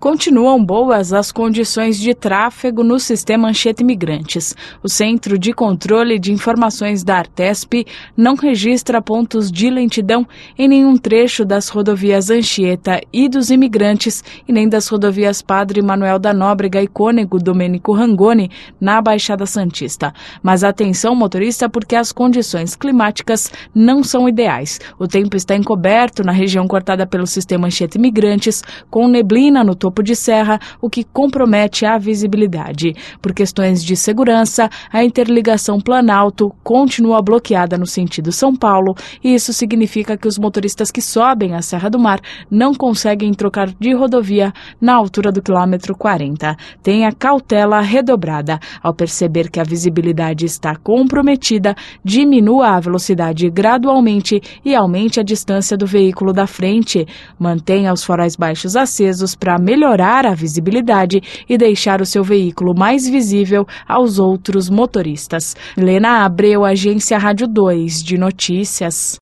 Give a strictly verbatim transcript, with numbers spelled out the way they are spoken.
Continuam boas as condições de tráfego no sistema Anchieta Imigrantes. O Centro de Controle de Informações da Artesp não registra pontos de lentidão em nenhum trecho das rodovias Anchieta e dos Imigrantes e nem das rodovias Padre Manuel da Nóbrega e Cônego Domênico Rangoni na Baixada Santista. Mas atenção, motorista, porque as condições climáticas não são ideais. O tempo está encoberto na região cortada pelo sistema Anchieta Imigrantes, com neblina no topo de serra, o que compromete a visibilidade. Por questões de segurança, a interligação Planalto continua bloqueada no sentido São Paulo, e isso significa que os motoristas que sobem a Serra do Mar não conseguem trocar de rodovia na altura do quilômetro quarenta. Tenha cautela redobrada. Ao perceber que a visibilidade está comprometida, diminua a velocidade gradualmente e aumente a distância do veículo da frente. Mantenha os faróis baixos acesos para melhorar a visibilidade e deixar o seu veículo mais visível aos outros motoristas. Helena Abreu, Agência Rádio dois de Notícias.